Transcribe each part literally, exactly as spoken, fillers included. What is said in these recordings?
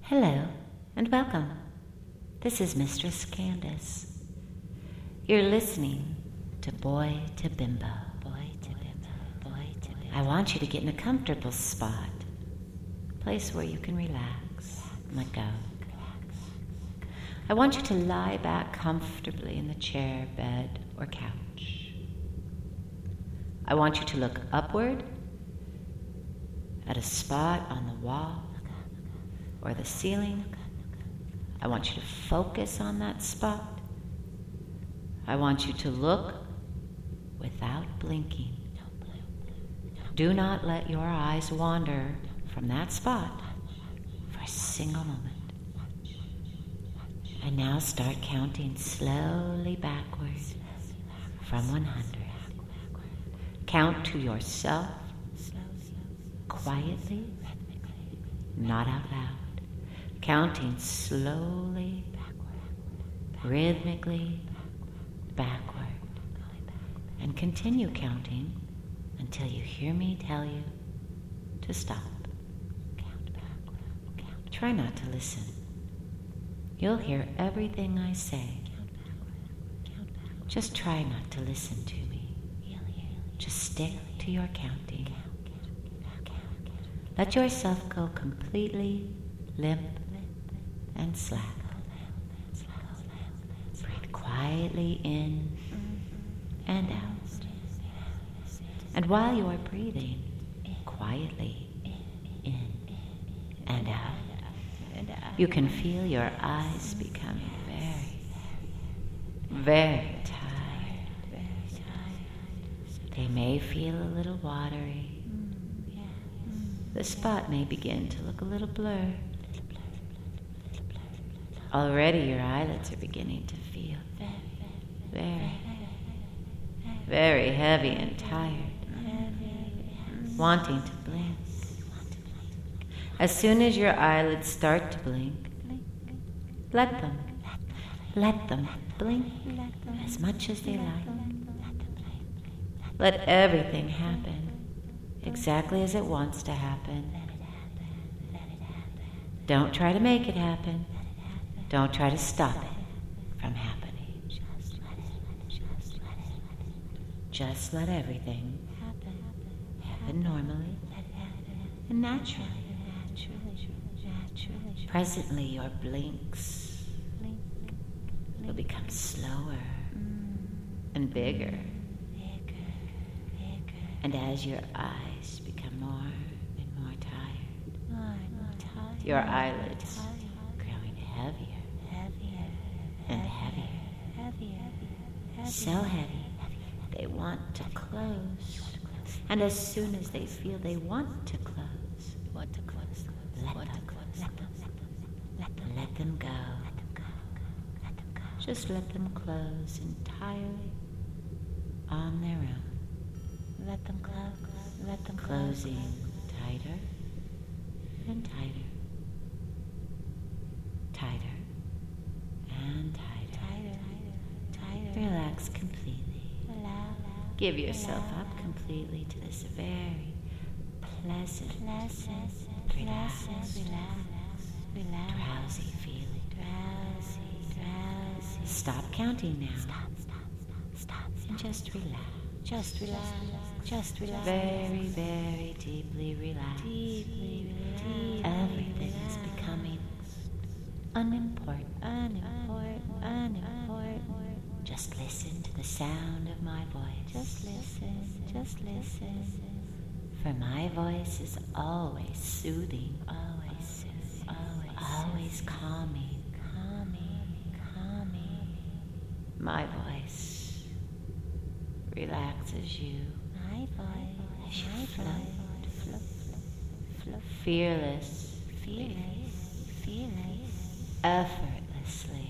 Hello and welcome. This is Mistress Candace. You're listening to Boy to Bimbo. Boy to Bimbo. Boy to Bimbo. I want you to get in a comfortable spot, a place where you can relax and let go. I want you to lie back comfortably in the chair, bed, or couch. I want you to look upward at a spot on the wall or the ceiling. I want you to focus on that spot. I want you to look without blinking. Do not let your eyes wander from that spot for a single moment. And now start counting slowly backwards from one hundred. Count to yourself, quietly, not out loud. Counting slowly, rhythmically, backward. And continue counting until you hear me tell you to stop. Try not to listen. You'll hear everything I say. Just try not to listen to me. Just stick to your counting. Let yourself go completely limp and slack. Breathe quietly in and out. And while you are breathing quietly in and out, you can feel your eyes becoming very, very tired. They may feel a little watery. The spot may begin to look a little blurred. Already your eyelids are beginning to feel very, very heavy and tired, wanting to blink. As soon as your eyelids start to blink, let them, let them blink as much as they like. Let everything happen exactly as it wants to happen. Don't try to make it happen. Don't try to stop it from happening. Just let everything happen normally and naturally. Presently, your blinks will become slower and bigger. And as your eyes become more and more tired, your eyelids growing heavier and heavier, so heavy they want to close. And as soon as they feel they want to close, want to close, let them close, let them, let them, let them go. Just let them close entirely on their own. Let them close, let them closing tighter and tighter, tighter and tighter. Relax completely. Give yourself up completely to this very pleasant, relaxed, drowsy feeling. Stop counting now. Stop, stop, stop, and just relax. Just relax. Just relax. Very, very deeply relaxed. Deeply relaxed. Everything is becoming unimportant. Unimportant. Unimportant. Just listen to the sound of my voice. Just listen. Just listen. For my voice is always soothing. Always soothing. Always, always calming. Calming. Calming. My voice relaxes you. My voice. As you float. Float. Float. Fearless. Fearless. Fearless. Effortlessly.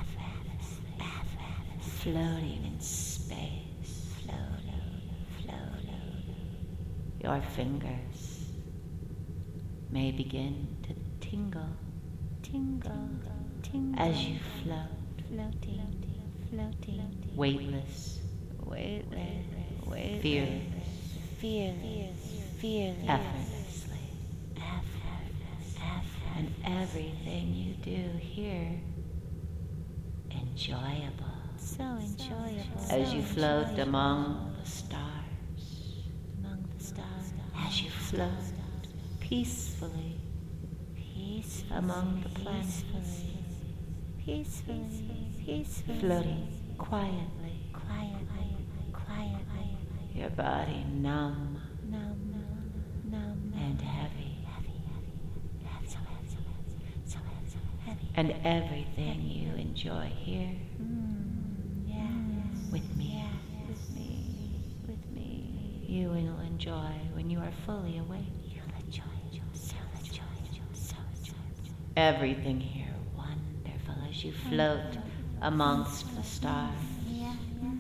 Floating in space, floating, floating. Your fingers may begin to tingle, tingle, tingle as you float, floating, floating, weightless, weightless, weightless, fearless, fearless, fearless, effortlessly, effortless, effortless. and everything you do here enjoyable. So enjoyable. As you so float enjoyable. among the stars, among the stars. as you float peacefully, Peacefully. among the planets, Peacefully. Peacefully. floating quietly, Quietly. Quietly. your body numb Numb. Numb. and heavy, Heavy. Heavy. So heavy. So heavy. So heavy. and everything you enjoy here Mm, yes. with me, Yes. with me, With me. you will enjoy when you are fully awake. You'll enjoy it. So enjoy it. So enjoy it. Everything here wonderful as you float amongst the stars. Yes.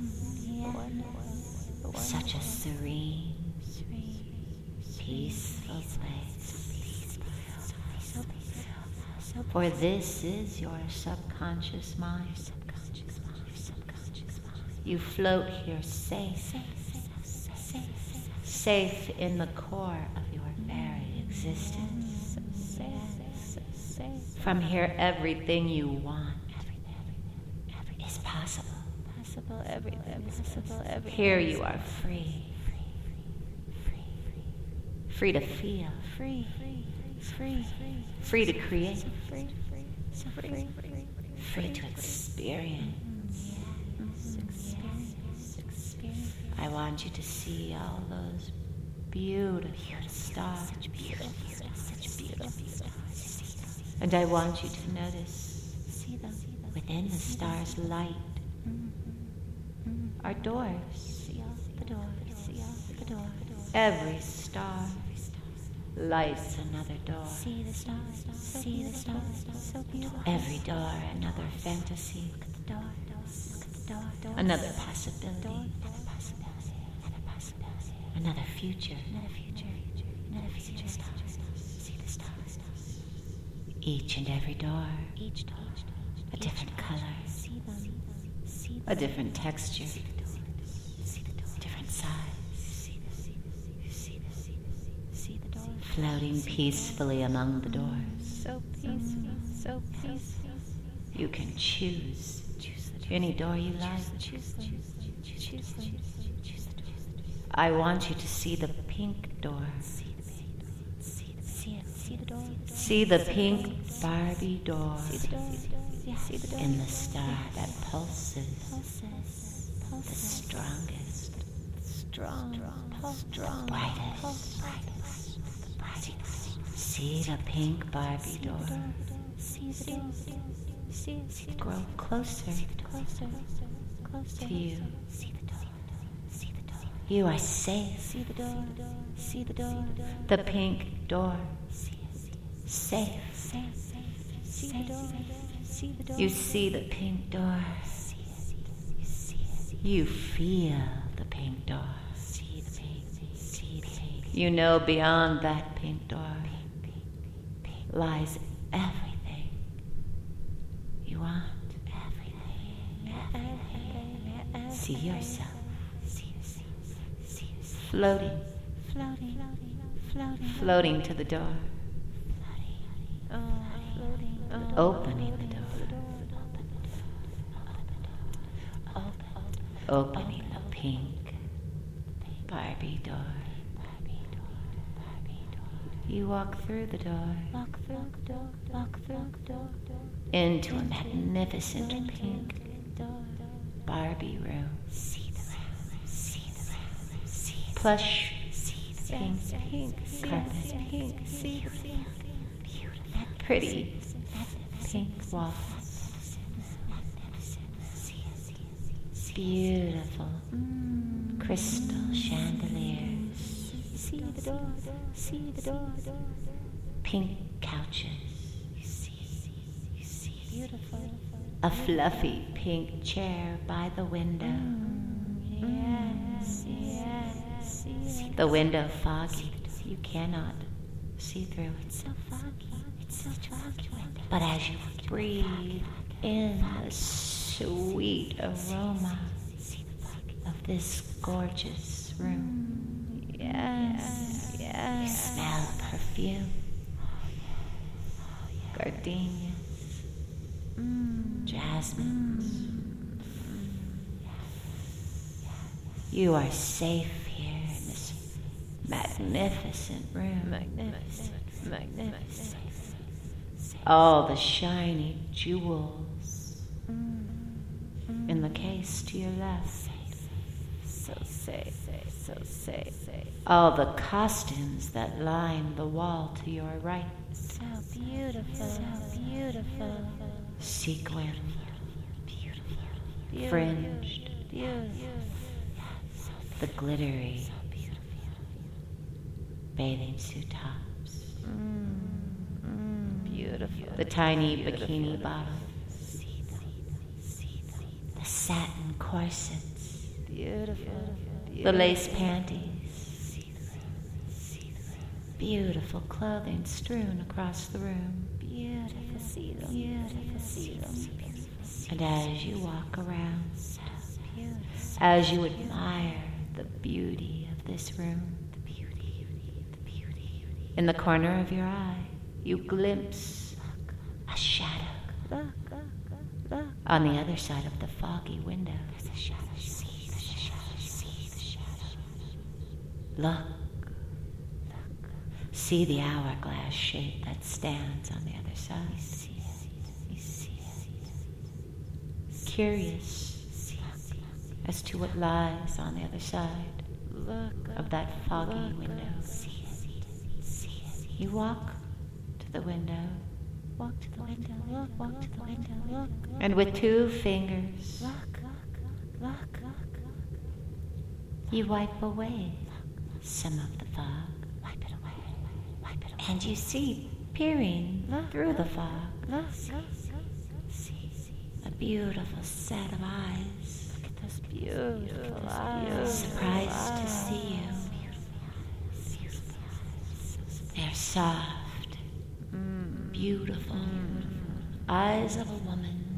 Yes. Such a serene, Sweet. peaceful place. So peaceful. So For this is your subconscious mind. subconscious mind. Subconscious mind. You float here safe, Safe. Safe. Safe. safe in the core of your very existence. Safe. Safe. From here, everything you want Everything. Everything. is possible. Possible. Everything. Possible. Everything. Here you are free, free to feel, Free. Free. Free. Free. free to create, So free. Free. So free. free to experience. Yes. Experience. Experience. I want you to see all those beautiful stars. Such beautiful. Such beautiful stars. And I want you to notice See them. within the stars' light are doors. See all the doors. See all the doors. Every star lights another door. See the stars. See the stars. So beautiful. Every door another fantasy, Look at the door. Look at the door. Door. another possibility, Another possibility. Another possibility. another future. Another future. Another future. Stars. See the stars. Each and every door, Each door. a different color, See them. See them. a different texture, See the door. See the door. different size, See the. See the. See the. See the. See the door. floating peacefully among the doors. So peaceful. So peaceful. You can choose Choose the any door you like. Choose them. Choose them. Choose the door. I want you to see the pink door. See the pink. See the. See it. See the door. See the pink Barbie door See the door. Yeah. See the door. in the star that pulses Pulses. the Pulses. strongest, Strong. Strong. brightest. Pulse. See the pink Barbie door See the door. See it. See the door. grow closer Closer. Closer. to you. See the door. See the door. You are safe. See the door. See the door. The pink door, See it. safe. Safe. See the door. See the door. You see the pink door. See it. You see it. You feel the pink door. See the pink. See the pink. You know beyond that pink door lies everything you want. Everything. Everything. See yourself See. See. See. floating, Floating. Floating. floating to the door, Oh, floating. Oh, opening the door, opening the pink Barbie door. You walk through the door Walk through the door. Walk through the door. into a magnificent pink Door. Barbie room. See the room. See the room. See it. Plush See the pink pink. See carpet. it. Pink. See it. Beautiful. Pretty pink walls. Beautiful crystal chandeliers. See the door. See the door. Pink couches. You see. You see. Beautiful. A fluffy pink chair by the window. Yes. Yes. See it. The window foggy. You cannot see through it. So foggy. It's so foggy. But as you breathe in the sweet aroma of this gorgeous room, Yes. you Yes. smell perfume. gardenias, mm. jasmines. Mm. You are safe here in this magnificent room. Magnificent, magnificent. All the shiny jewels mm. in the case to your left. So safe, so safe. All the costumes that line the wall to your right. So beautiful, so beautiful. Sequin, beautiful, fringed, beautiful. The glittery bathing suit tops. Mm, mm, beautiful. The tiny beautiful. Bikini bottoms. The satin corsets. Beautiful. beautiful. The lace panties. Beautiful clothing strewn across the room. Beautiful. See them. Beautiful. See them. And as you walk around, as you admire the beauty of this room, the beauty, the beauty, in the corner of your eye, you glimpse a shadow. Look, look, look. On the other side of the foggy window, there's a shadow. See the shadow. See the shadow. Look. See the hourglass shape that stands on the other side. You see it. You see it. Curious as to what lies on the other side Look of that foggy look window. See it. See it. You walk to the window. Walk to the window. Look. Walk to the window. Look. And with two fingers, Look. Look. Look. you wipe away some of the fog. Wipe it away. Wipe it away. And you see, peering Look, through look, the fog, Look. See. See. a beautiful set of eyes. Look at those beautiful eyes. Surprised to see you. They're soft, Mm. beautiful Mm. eyes of a woman.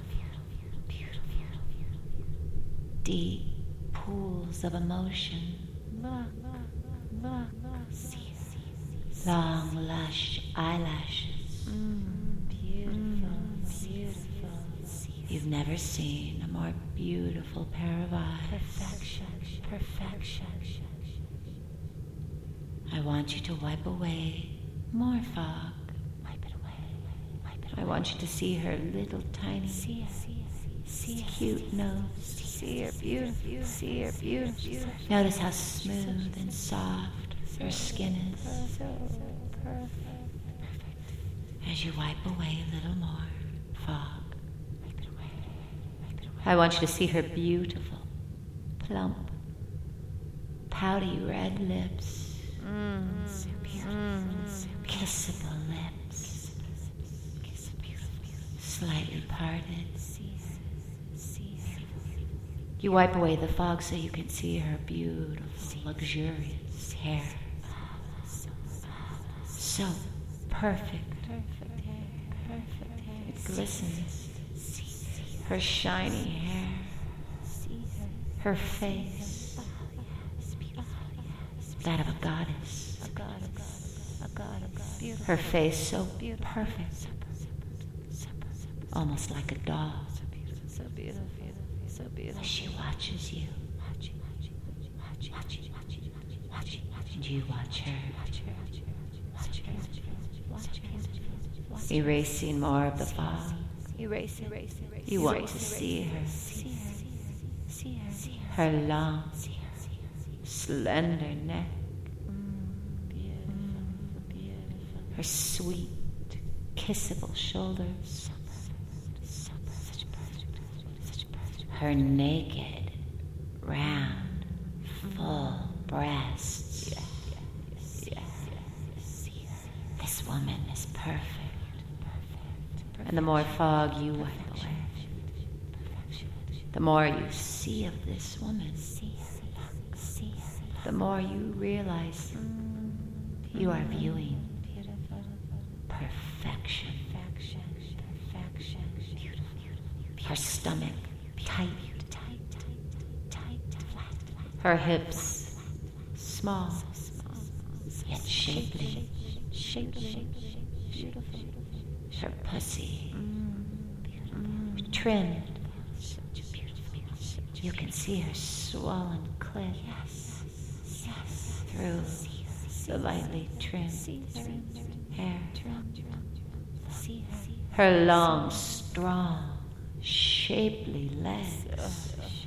Deep pools of emotion. Look. Look. Look. See. Long, lush eyelashes. Mm. Beautiful. Beautiful. You've never seen a more beautiful pair of eyes. Perfection. Perfection. I want you to wipe away more fog. Wipe it away. Wipe it away. I want you to see her little tiny, See it. See it. See it. cute nose. See her beautiful. See her beautiful. Notice how smooth and soft her skin is. So perfect. As you wipe away a little more fog, Wipe it away. Wipe it away. I want you to see her beautiful, plump, pouty red lips, Mm. So beautiful. Mm. kissable lips, slightly parted. See her. See her. You wipe away the fog so you can see her beautiful, luxurious hair. So perfect. Perfect hair. Perfect hair. It glistens. Her shiny hair. See her. Her face. Oh, yeah. It's beautiful. Oh, yeah. It's That of a goddess. a goddess. A goddess. Beautiful. Her face so Beautiful. perfect. So Almost like a doll. beautiful. So beautiful. So beautiful. As she watches you. Watch it. Watch it. Watch it. Watch it. Watch it. Watch it. And you watch her. Watch her. Watch her. Watch her. Watch her. Watch her. Erasing more of the fog. Erase, erase, erase. You want erase, to erase, see her. See her. See her. See her. Her long, See her. slender neck. Mm, beautiful. Beautiful. Her sweet, kissable shoulders. So perfect. Such perfect. Such perfect. Her naked, round, full breasts. Yeah. Yeah. Yeah. See her. This woman is perfect. Perfect. And the more fog you wipe away, the more you see of this woman, See her. See her. the more you realize Mm, you are viewing beautiful. perfection. Perfection. Perfection. Beautiful. Her stomach tight, Tight. Tight. Tight. Flat. her hips small, Small. yet shapely. Shapely. Beautiful. her pussy, trimmed. You can see her swollen clit through the lightly trimmed hair. Her long, strong, shapely legs.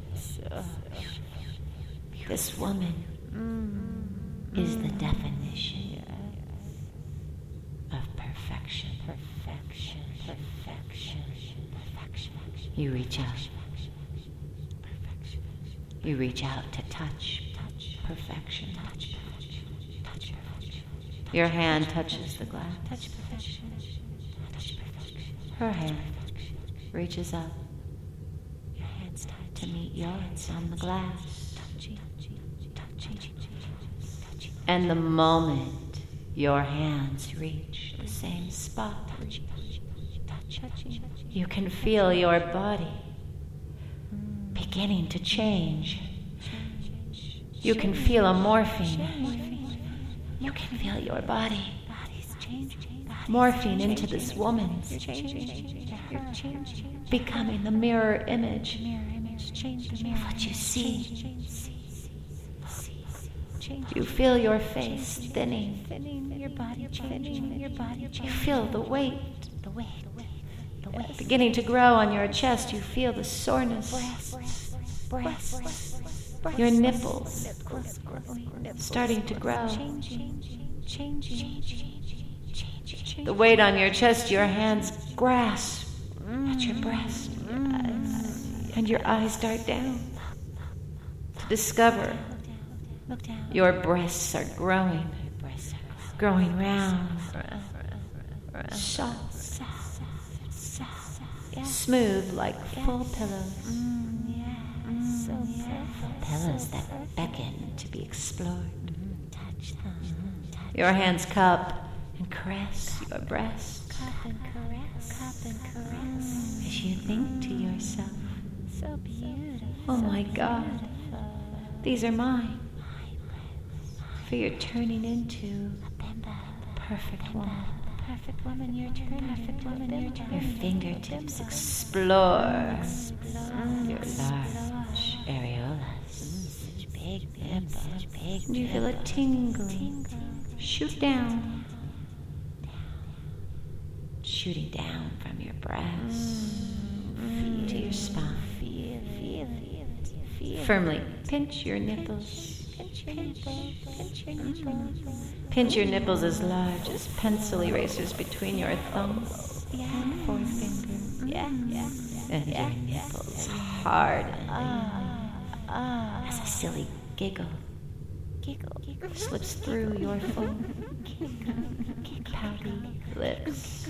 This woman is the definition of perfection. Perfection. Perfection. Perfection. You reach out. You reach out to touch. Touch. Perfection. Touch. Touch. Your hand touches the glass. Touch perfection. Touch perfection. Her hand reaches up. Your hands touch to meet yours on the glass. Touching. Touching. And the moment your hands reach the same spot, you can feel your body beginning to change. You can feel a morphine. You can feel your body morphing into this woman's, becoming the mirror image of what you see. You feel your face thinning. Your body changing. Your body changing. You feel the weight. The weight. The weight beginning to grow on your chest. You feel the soreness. Breasts. Breasts. Your nipples starting to grow. The weight on your chest. Your hands grasp at your breast, and your eyes dart down to discover. Your breasts are growing, growing round, soft, smooth like full pillows. Full pillows that beckon to be explored. Your hands cup and caress your breast as you think to yourself, oh my God, these are mine. For you're turning into a perfect woman. Perfect woman, you're turning. Perfect woman, you're turning. Your fingertips explore your large areolas. Big nipples. Big. You feel a tingle. Shoot down. Shooting down from your breast to your spine. Feel, feel, feel. Firmly pinch your nipples. Pinch your nipples. Pinch your nipples. Pinch your nipples as large as pencil erasers between your thumb and forefinger. Yeah, yeah. And your nipples hard as a silly giggle. Giggle slips through your full pouty lips.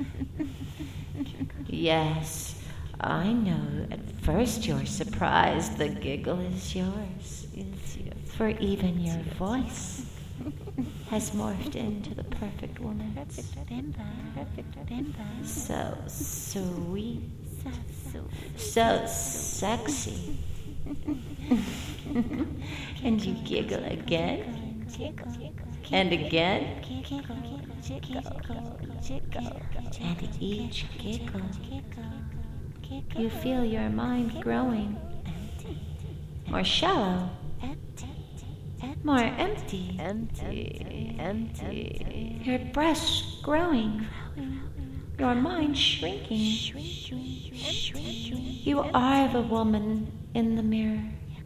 Yes, I know. At first you're surprised. The giggle is yours. For even your voice has morphed into the perfect woman. Perfect bimbo. Perfect bimbo. So sweet. So sexy. And you giggle again. And again. And at each giggle, you feel your mind growing more shallow, more empty, empty, empty. Your breasts growing, your mind shrinking. You are the woman in the mirror.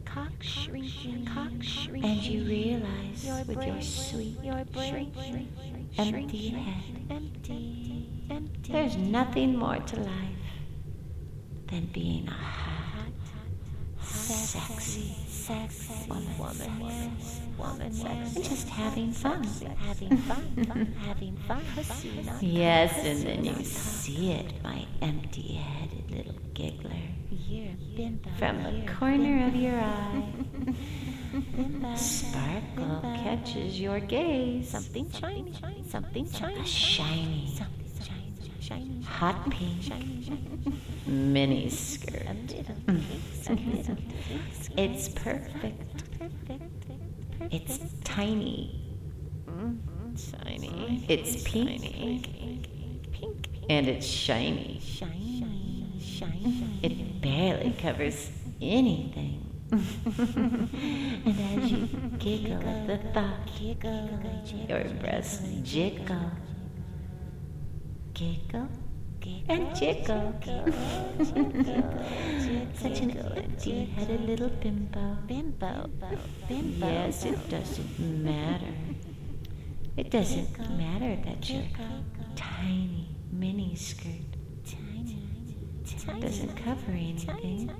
And you realize with your sweet, shrinking, empty head, there's nothing more to life than being a hot, sexy, sexy woman, woman, woman, woman, and just having fun, having fun, having fun. Yes, and then you see it, my empty-headed little giggler, from the corner of your eye. Sparkle catches your gaze. Something shiny, something shiny, shiny, shiny, hot pink, mini skirt. It's perfect. It's tiny. Shiny. It's pink. And it's shiny. Shiny, shiny. It barely covers anything. And as you giggle at the thought, your breasts jiggle. Giggle and jiggle. Such an empty-headed little bimbo. Bimbo, bimbo. Yes, it doesn't matter. It doesn't matter that you're tiny mini skirt. It doesn't cover anything.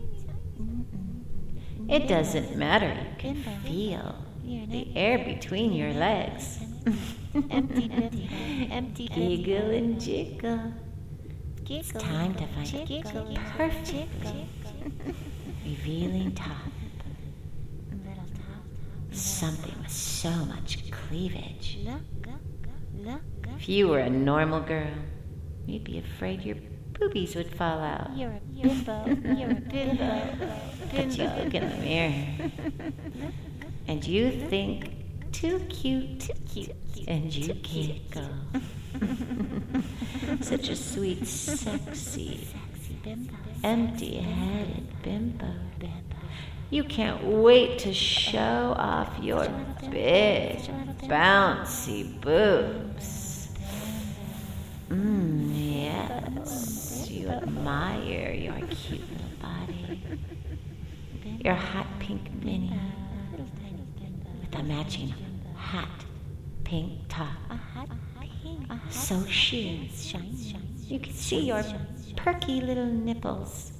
It doesn't matter. You can feel the air between your legs. Empty, empty, Giggle and jiggle. It's time to find a perfect, revealing top. Little top. Something with so much cleavage. Look, look. If you were a normal girl, you'd be afraid your boobies would fall out. You're a bimbo. You're a bimbo. But you look in the mirror, and you think, too cute, too cute, and you giggle. Such a sweet, sexy, empty-headed bimbo. You can't wait to show off your big, bouncy boobs. Mmm, yes, you admire your cute little body. Your hot pink mini with a matching hot pink top. So sheer, you can see your perky little nipples.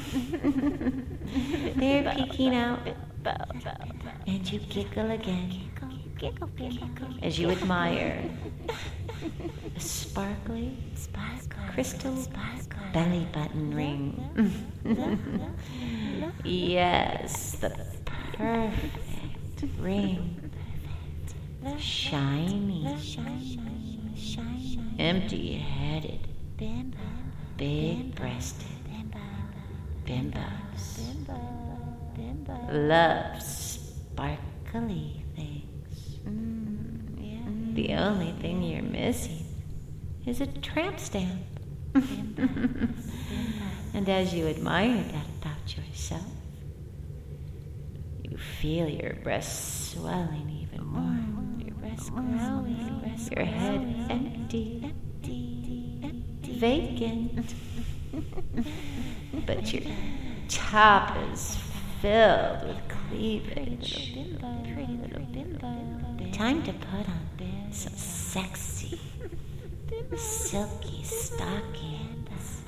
They're peeking out, and you giggle again as you admire a sparkly, crystal belly button ring. Yes, the perfect ring. Shiny, empty-headed, big-breasted bimbos. Love sparkly things. The only thing you're missing is a tramp stamp. And as you admire that about yourself, you feel your breasts swelling even more. Your breasts growing. Your head empty, vacant. But your top is filled with cleavage. Pretty little bimbo. Time to put on some sexy, silky stockings.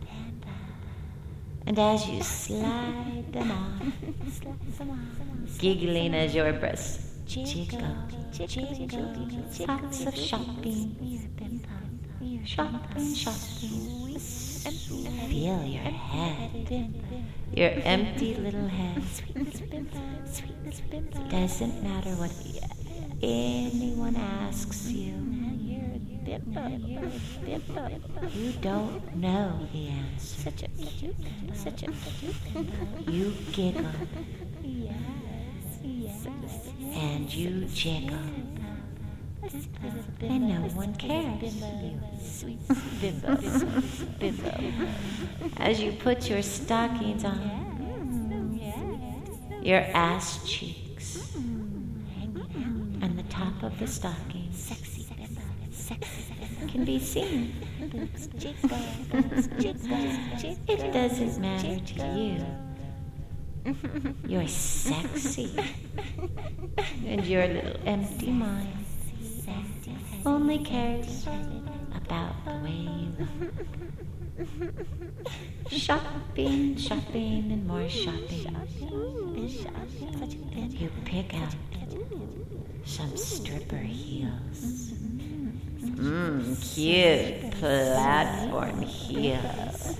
And as you slide them on, giggling as your breasts jiggle, lots of shopping, shopping, shopping. Feel your head, your empty little head. Doesn't matter what anyone asks you. You don't know the answer. Such a cute, such a cute. You giggle Yes, yes. and you jiggle, and no one cares. Sweet bimbo, sweet bimbo. As you put your stockings on, your ass cheeks and the top of the stocking Sexy bimbo, sexy can be seen. boobs, jiggle, boobs, jiggle, jiggle. It doesn't matter to you. You're sexy, and your little empty mind only cares about the way you look. Shopping, shopping, and more shopping. You pick out some stripper heels. Mmm, cute platform heels.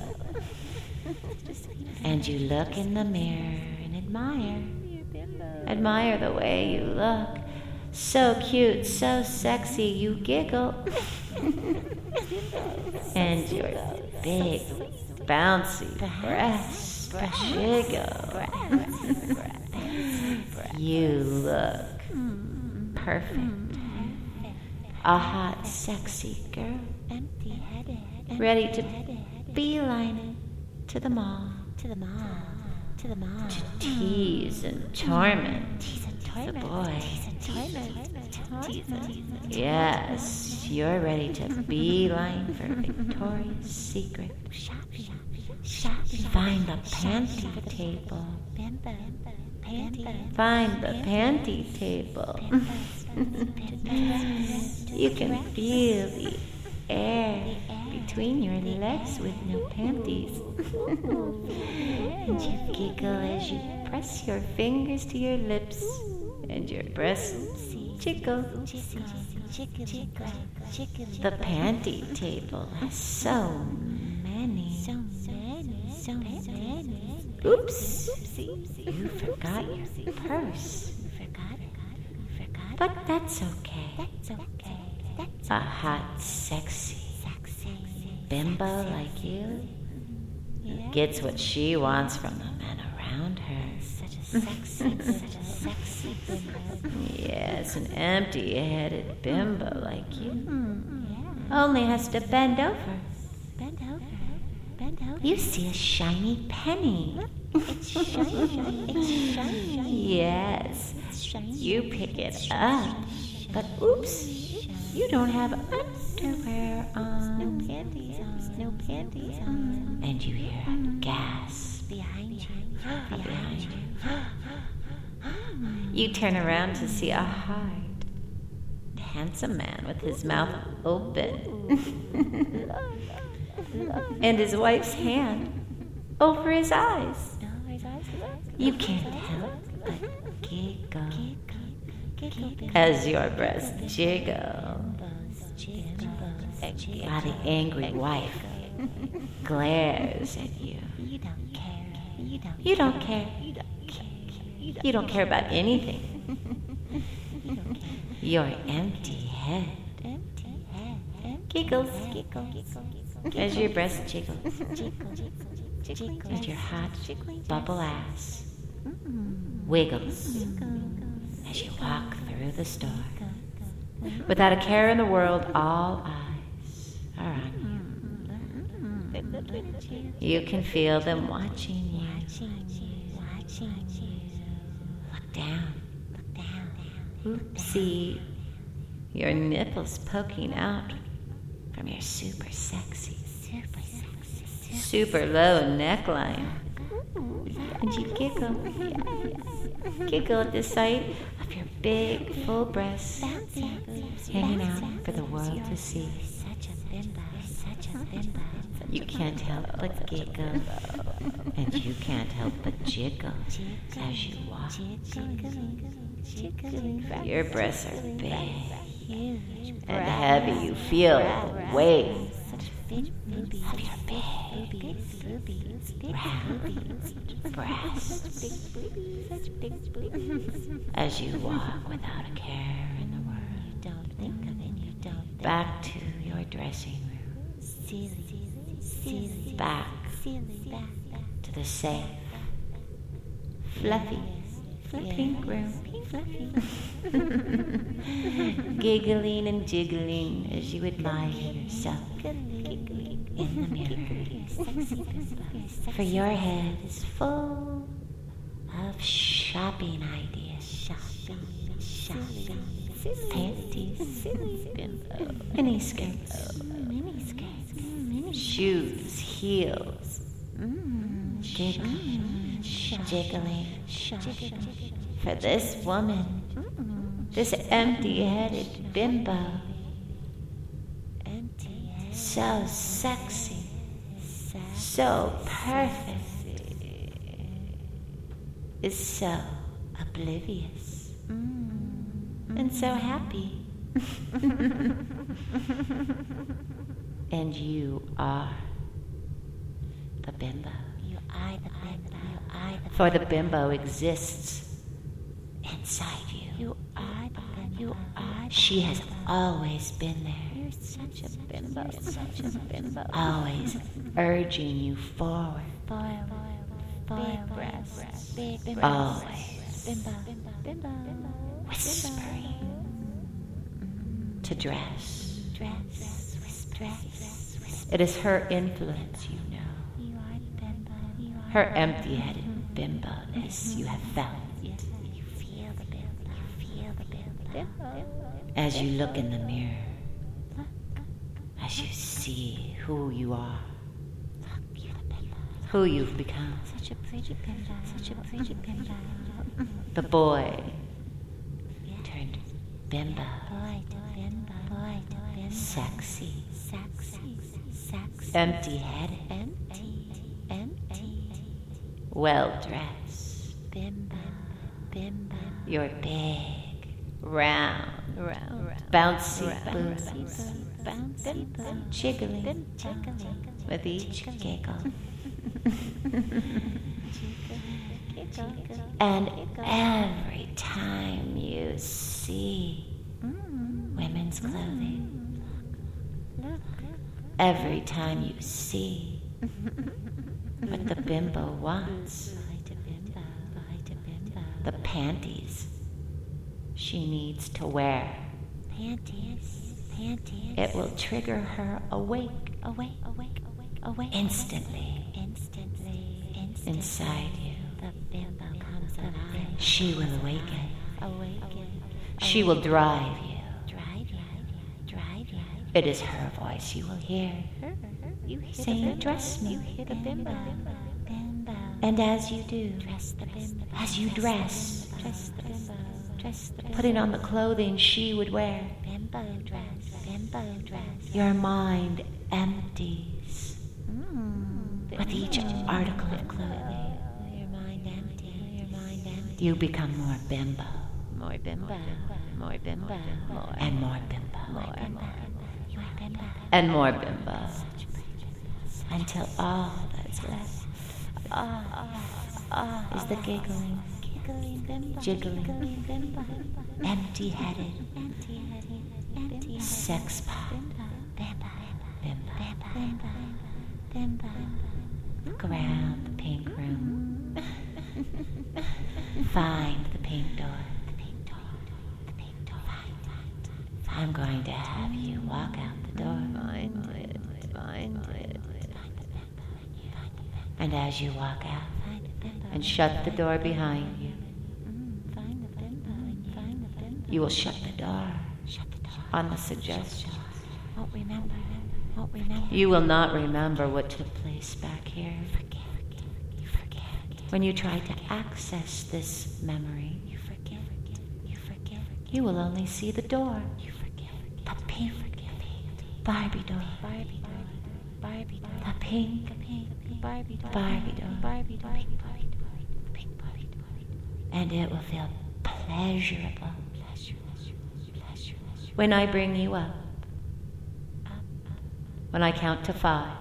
And you look in the mirror and admire. Admire the way you look. So cute, so sexy, you giggle. And your big, bouncy breasts jiggle. You look perfect. A hot, sexy girl. Empty-headed, ready to beeline it to the mall. To the mall. To the mall. To tease and torment Tease and the torment. boy. Tease and torment. Tease and torment. Yes, you're ready to beeline for Victoria's Secret. Shop, shop, shop, shop. Find the panty table. Bimbo. Panty. Find the panty table. You can feel the air between your legs with no panties. And you giggle as you press your fingers to your lips, and your breasts jiggle. The panty table has so many. So many. So many. Oops, you forgot your purse. Forgot. Forgot. But that's okay. That's okay. That's A hot, sexy sexy. bimbo like you gets what she wants from the men around her. Such a sexy, such a sexy bimbo. Yes, an empty-headed bimbo like you Yeah. only has to bend over. Bend over. Bend over. You see a shiny penny. It's shiny. It's shiny. Yes, It's shiny. you pick it up, but oops, you don't have underwear No on. panties on. No panties on. And you hear a gasp Behind you. behind you. You turn around to see a hard, handsome man with his mouth open and his wife's hand over his eyes. No, his eyes look. You can't help but giggle Giggle. as your breasts jiggle Bimbos. Jiggles. while the angry wife glares at you. You don't care. You don't. You don't care. You don't care. You don't. You don't care about anything. You don't care. Your empty head Empty head. Empty giggles Giggle. Giggle. as your breast jiggles Jiggle. Jiggle. and your hot Jiggling. bubble ass Mm. wiggles Jiggle. as you walk through the store. Without a care in the world, all eyes are on you. You can feel them watching you. Watching you. Watching you. Look down. Look down. Oopsie. Your nipples poking out from your super sexy, Super sexy. super low neckline. And you giggle. Giggle at the sight of your big, full breasts Bouncy boobs. hanging out for the world to see. Such a bimbo. Such a bimbo. You can't help but giggle, and you can't help but jiggle as you walk. Jiggling. Jiggling. Your breasts are big Huge. and heavy. You feel the weight Such big boobies. of your big, Big boobies. Big round boobies. breasts Big boobies. Such big boobies. as you walk without a care in the world. Don't think of it. You don't think. Back to your dressing room. Silly. Silly. Back Silly. Back. to the safe, fluffy, pink room. Fluffy. Giggling and jiggling as you admire yourself Giggling. in the mirror. Sexy bimbo. For your head is full of shopping ideas. Shopping. Shopping. Silly. Panties. Silly bimbo. Mini skirts. Mini skirts. Mini Shoes. Heels. Mmm. Jiggling. Jiggling. Jiggling. For this woman, this empty-headed bimbo, Empty head. so sexy, so perfect, is so oblivious and so happy. And you are the bimbo. You are the bimbo. You are the For the bimbo exists inside you. You are the bimbo. You are. She has always been there, You're such a bimbo. Such a bimbo. always urging you forward, Forward. Forward. Breasts. Big breasts. always Bimbo. Bimbo. whispering to dress. Dress. Dress. It is her influence, you know. You are Bimbo. You are Her empty-headed bimbo-ness you have felt. You feel the Bimbo. You feel the Bimbo. As you look in the mirror, as you see who you are, You're the Bimbo. who you've become. Such a pretty Bimbo. Such a pretty Bimbo. The boy turned bimbo. Boy to Bimbo. Boy to Bimbo. Sexy. Sexy. Sexy. Empty-headed. Empty. Empty. Well-dressed. Bimbo. Bimbo. You're big, round, Round. bouncy, Bouncy. bouncy, Bouncy. Bouncy. jiggling Jiggling. with each giggle. And every time you see women's clothing, Look. every time you see what the bimbo wants, Boy to Bimbo. Boy to Bimbo. the panties she needs to wear, Panties. Panties. it will trigger her awake Awake. Awake. Awake. Awake. instantly Instantly. Instantly. inside you. The Bimbo comes alive. She will awaken. Awaken. She will drive you. Drive you. Drive you. It is her voice you will hear, Her. You hear saying, the Bimbo. "Dress me." You hear the Bimbo. Bimbo. And as you do, Dress the Bimbo. as you dress, Dress the Bimbo. Dress the Bimbo. putting on the clothing she would wear, Bimbo dress. Bimbo dress. your mind empties Mm. with each article of clothing. Your mind empty. Your mind empty. You become more bimbo More Bimbo. More Bimbo. More. and more bimbo More. You are Bimbo. and more bimbo until all that's left is the giggling, Giggling Bimbo. jiggling, Giggling Bimbo. empty-headed Empty-headed. Empty-headed. sex pot Bimbo. Bimbo. bimbo. Bimbo. Bimbo. Look around the pink room. Find the pink door. The pink door. The pink door. I'm going to have you walk out the door. Find it. Find it. And as you walk out Find the Bimbo. and shut the door behind you, Mm, Find the Bimbo. Find the Bimbo. you will shut the door Shut the door. on the suggestion. Won't remember. Won't remember. You will not remember what took place back here. forget. You forget. When you tried to access this memory, You forget. You forget. you will only see the door, You forget. the pink Barbie door, Barbie doll. Barbie doll. the pink Pink Barbie doll. Barbie doll. Barbie doll. Pink Barbie doll. Pink Barbie doll. and it will feel pleasurable Pleasure. Pleasure. when I bring you up. Up. Up. When I count to five,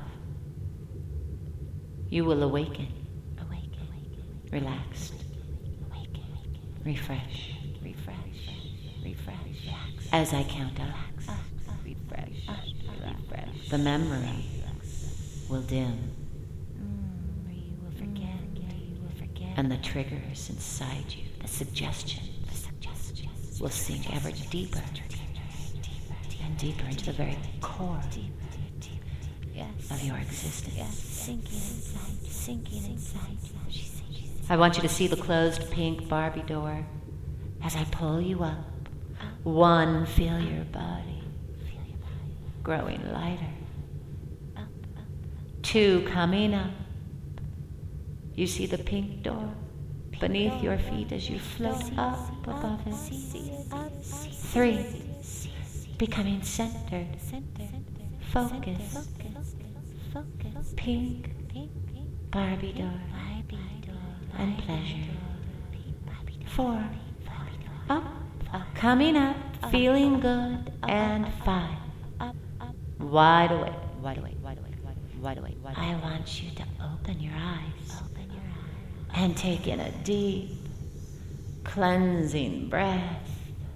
you will awaken, Awaken. relaxed, Awaken. refresh, Refresh. Refresh. as I count up. Up. Refresh. Refresh. The memory will dim, Mm, you will forget. You will forget. and the triggers inside you, the suggestions, the suggestions will sink ever deeper and deeper into the very core Yes. of your existence. Yes. Sinking inside. Sinking inside. She sinks. I want you to see the closed pink Barbie door as I pull you up. One, feel your body Feel your body. growing lighter. Up. Up. Two, coming up. You see the pink door beneath your feet as you float up above it. Three, becoming centered, Center. focused, Focus. Focus. pink Pink. Barbie door, Barbie doll. and pleasure. Pink Barbie doll. Four, Barbie doll. up, coming up, feeling good, and five, Up. Up. wide awake, wide awake, wide awake, wide awake, wide awake, wide awake. I want you to open your eyes Open your eyes. and take in a deep, cleansing breath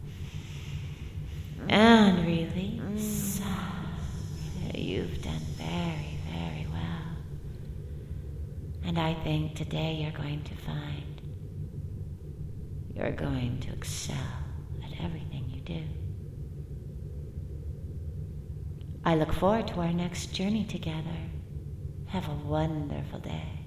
and release. You've done very, very well. And I think today you're going to find you're going to excel at everything you do. I look forward to our next journey together. Have a wonderful day.